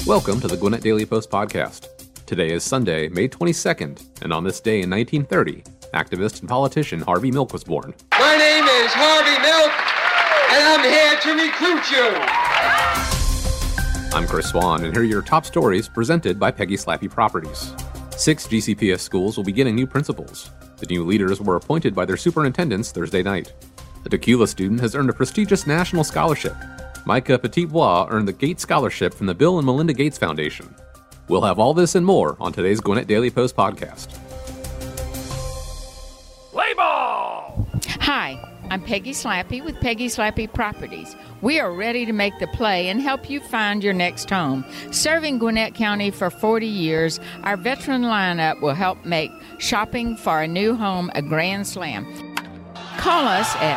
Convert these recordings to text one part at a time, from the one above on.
Welcome to the Gwinnett Daily Post podcast. Today is Sunday, May 22nd, and on this day in 1930, activist and politician Harvey Milk was born. My name is Harvey Milk, and I'm here to recruit you. I'm Chris Swan, and here are your top stories presented by Peggy Slappy Properties. 6 GCPS schools will be getting new principals. The new leaders were appointed by their superintendents Thursday night. A Tequila student has earned a prestigious national scholarship. Micah Petit-Bois earned the Gates Scholarship from the Bill and Melinda Gates Foundation. We'll have all this and more on today's Gwinnett Daily Post podcast. Play ball! Hi, I'm Peggy Slappy with Peggy Slappy Properties. We are ready to make the play and help you find your next home. Serving Gwinnett County for 40 years, our veteran lineup will help make shopping for a new home a grand slam. Call us at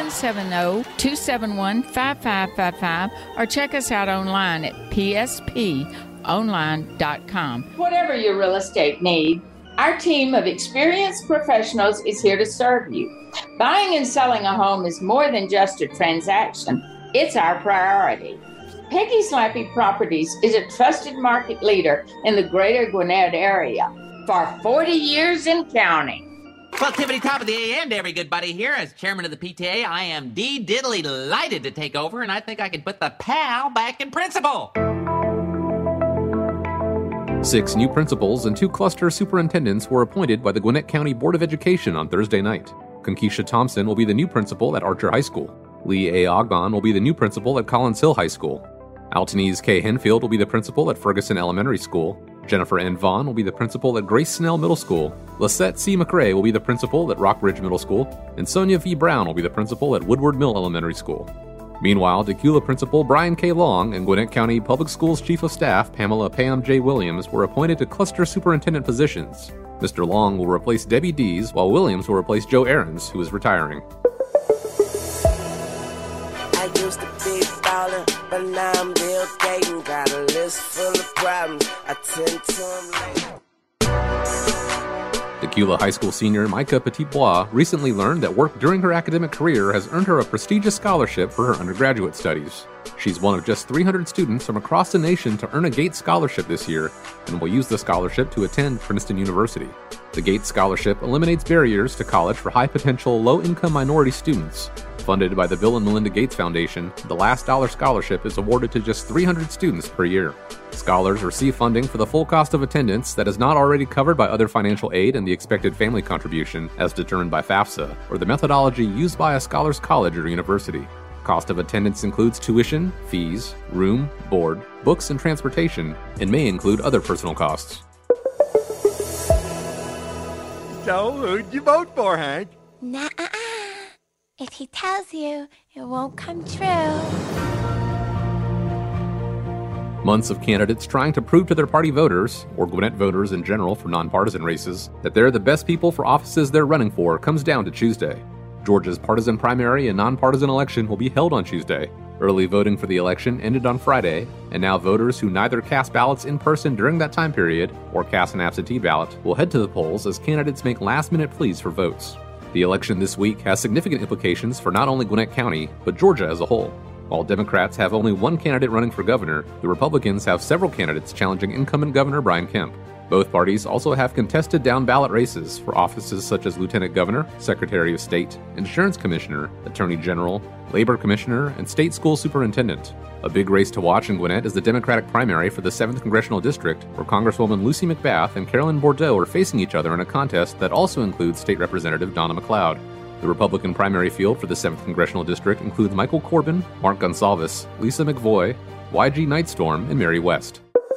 770-271-5555 or check us out online at psponline.com. Whatever your real estate need, our team of experienced professionals is here to serve you. Buying and selling a home is more than just a transaction. It's our priority. Peggy Slappy Properties is a trusted market leader in the greater Gwinnett area for 40 years and counting. Well, Tiffany, top of the AM to every good buddy here. As chairman of the PTA, I am diddly delighted to take over, and I think I can put the PAL back in principal. 6 new principals and 2 cluster superintendents were appointed by the Gwinnett County Board of Education on Thursday night. Conkeisha Thompson will be the new principal at Archer High School. Lee A. Ogban will be the new principal at Collins Hill High School. Altonese K. Henfield will be the principal at Ferguson Elementary School. Jennifer N. Vaughn will be the principal at Grace Snell Middle School. Lisette C. McRae will be the principal at Rockbridge Middle School. And Sonia V. Brown will be the principal at Woodward Mill Elementary School. Meanwhile, Tequila Principal Brian K. Long and Gwinnett County Public Schools Chief of Staff Pamela Pam J. Williams were appointed to cluster superintendent positions. Mr. Long will replace Debbie Dees, while Williams will replace Joe Ahrens, who is retiring. I used to be ballin', but now I'm Bill Gates. Got a list full of problems. I tend to them later. Tequila High School senior Micah Petit-Bois recently learned that work during her academic career has earned her a prestigious scholarship for her undergraduate studies. She's one of just 300 students from across the nation to earn a Gates Scholarship this year and will use the scholarship to attend Princeton University. The Gates Scholarship eliminates barriers to college for high-potential, low-income minority students. Funded by the Bill and Melinda Gates Foundation, the Last Dollar Scholarship is awarded to just 300 students per year. Scholars receive funding for the full cost of attendance that is not already covered by other financial aid and the expected family contribution as determined by FAFSA, or the methodology used by a scholar's college or university. Cost of attendance includes tuition, fees, room, board, books, and transportation, and may include other personal costs. So, who'd you vote for, Hank? Nuh-uh. If he tells you, it won't come true. Months of candidates trying to prove to their party voters, or Gwinnett voters in general for nonpartisan races, that they're the best people for offices they're running for comes down to Tuesday. Georgia's partisan primary and nonpartisan election will be held on Tuesday. Early voting for the election ended on Friday, and now voters who neither cast ballots in person during that time period or cast an absentee ballot will head to the polls as candidates make last-minute pleas for votes. The election this week has significant implications for not only Gwinnett County, but Georgia as a whole. While Democrats have only one candidate running for governor, the Republicans have several candidates challenging incumbent Governor Brian Kemp. Both parties also have contested down-ballot races for offices such as Lieutenant Governor, Secretary of State, Insurance Commissioner, Attorney General, Labor Commissioner, and State School Superintendent. A big race to watch in Gwinnett is the Democratic primary for the 7th Congressional District, where Congresswoman Lucy McBath and Carolyn Bordeaux are facing each other in a contest that also includes State Representative Donna McLeod. The Republican primary field for the 7th Congressional District includes Michael Corbin, Mark Gonsalves, Lisa McVoy, YG Nightstorm, and Mary West.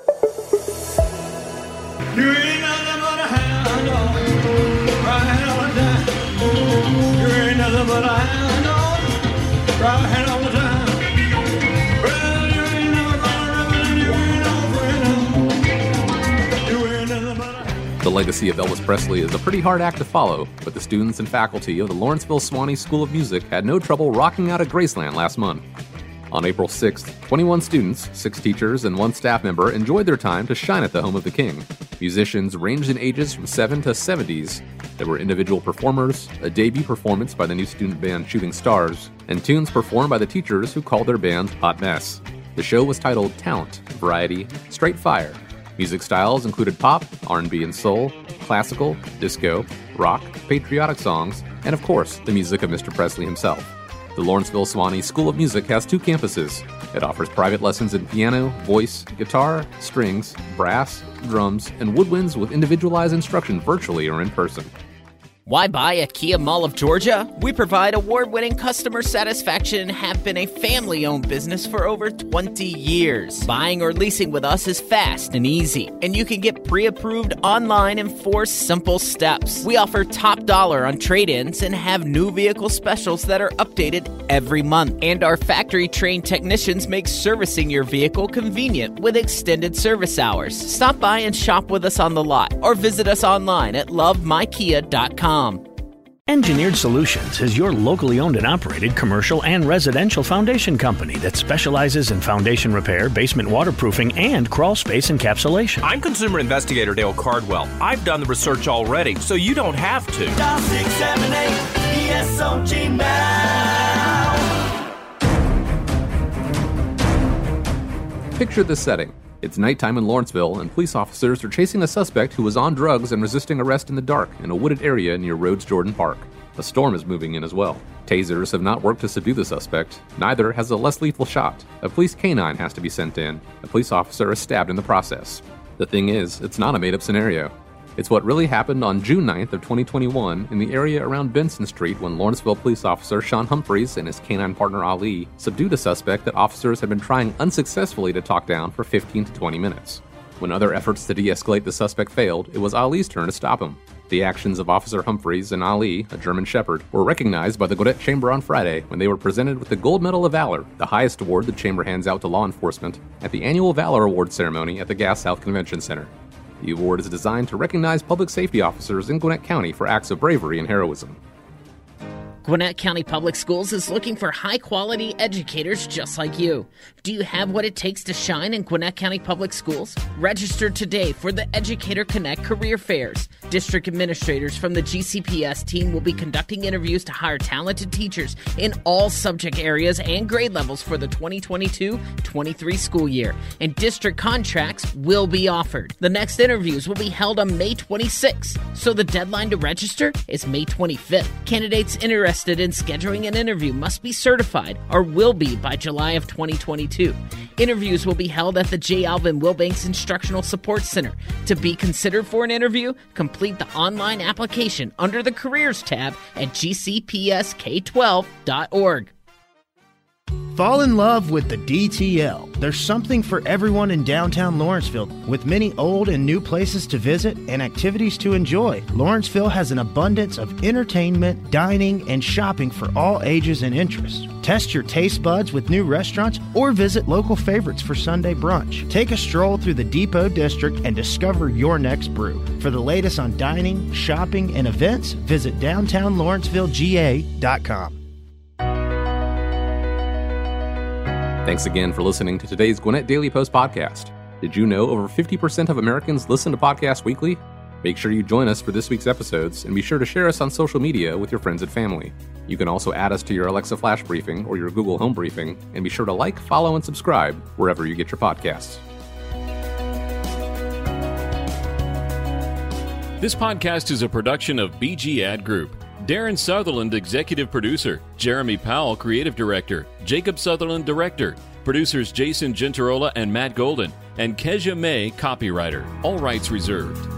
You ain't nothing but a hound dog, crying all the time. You ain't nothing but a hound dog, crying all the time. Well, you ain't never gonna run and you ain't no friend. You ain't nothing but a hound. The legacy of Elvis Presley is a pretty hard act to follow, but the students and faculty of the Lawrenceville Swanee School of Music had no trouble rocking out at Graceland last month. On April 6th, 21 students, 6 teachers, and 1 staff member enjoyed their time to shine at the home of the king. Musicians ranged in ages from 7 to 70s. There were individual performers, a debut performance by the new student band Shooting Stars, and tunes performed by the teachers who called their band Hot Mess. The show was titled Talent, Variety, Straight Fire. Music styles included pop, R&B and soul, classical, disco, rock, patriotic songs, and of course, the music of Mr. Presley himself. The Lawrenceville Sewanee School of Music has 2 campuses. It offers private lessons in piano, voice, guitar, strings, brass, drums, and woodwinds with individualized instruction virtually or in person. Why buy a Kia Mall of Georgia? We provide award-winning customer satisfaction and have been a family-owned business for over 20 years. Buying or leasing with us is fast and easy, and you can get pre-approved online in 4 simple steps. We offer top dollar on trade-ins and have new vehicle specials that are updated every month. And our factory-trained technicians make servicing your vehicle convenient with extended service hours. Stop by and shop with us on the lot or visit us online at lovemykia.com. Engineered Solutions is your locally owned and operated commercial and residential foundation company that specializes in foundation repair, basement waterproofing, and crawl space encapsulation. I'm consumer investigator Dale Cardwell. I've done the research already, so you don't have to. Dial 678 ESOG now. Picture this setting. It's nighttime in Lawrenceville, and police officers are chasing a suspect who was on drugs and resisting arrest in the dark in a wooded area near Rhodes Jordan Park. A storm is moving in as well. Tasers have not worked to subdue the suspect. Neither has a less lethal shot. A police canine has to be sent in. A police officer is stabbed in the process. The thing is, it's not a made-up scenario. It's what really happened on June 9th of 2021 in the area around Benson Street when Lawrenceville police officer Sean Humphreys and his canine partner Ali subdued a suspect that officers had been trying unsuccessfully to talk down for 15 to 20 minutes. When other efforts to de-escalate the suspect failed, it was Ali's turn to stop him. The actions of Officer Humphreys and Ali, a German Shepherd, were recognized by the Gwinnett Chamber on Friday when they were presented with the Gold Medal of Valor, the highest award the Chamber hands out to law enforcement, at the annual Valor Award ceremony at the Gas South Convention Center. The award is designed to recognize public safety officers in Gwinnett County for acts of bravery and heroism. Gwinnett County Public Schools is looking for high-quality educators just like you. Do you have what it takes to shine in Gwinnett County Public Schools? Register today for the Educator Connect Career Fairs. District administrators from the GCPS team will be conducting interviews to hire talented teachers in all subject areas and grade levels for the 2022-23 school year, and district contracts will be offered. The next interviews will be held on May 26th, so the deadline to register is May 25th. Candidates interested in scheduling an interview must be certified or will be by July of 2022. Interviews will be held at the J. Alvin Wilbanks Instructional Support Center. To be considered for an interview, complete the online application under the Careers tab at gcpsk12.org. Fall in love with the DTL. There's something for everyone in downtown Lawrenceville, with many old and new places to visit and activities to enjoy. Lawrenceville has an abundance of entertainment, dining, and shopping for all ages and interests. Test your taste buds with new restaurants or visit local favorites for Sunday brunch. Take a stroll through the Depot District and discover your next brew. For the latest on dining, shopping, and events, visit downtownlawrencevillega.com. Thanks again for listening to today's Gwinnett Daily Post podcast. Did you know over 50% of Americans listen to podcasts weekly? Make sure you join us for this week's episodes and be sure to share us on social media with your friends and family. You can also add us to your Alexa Flash Briefing or your Google Home Briefing, and be sure to like, follow, and subscribe wherever you get your podcasts. This podcast is a production of BG Ad Group. Darren Sutherland, Executive Producer. Jeremy Powell, Creative Director. Jacob Sutherland, Director. Producers Jason Gentarola and Matt Golden. And Kezia May, Copywriter. All rights reserved.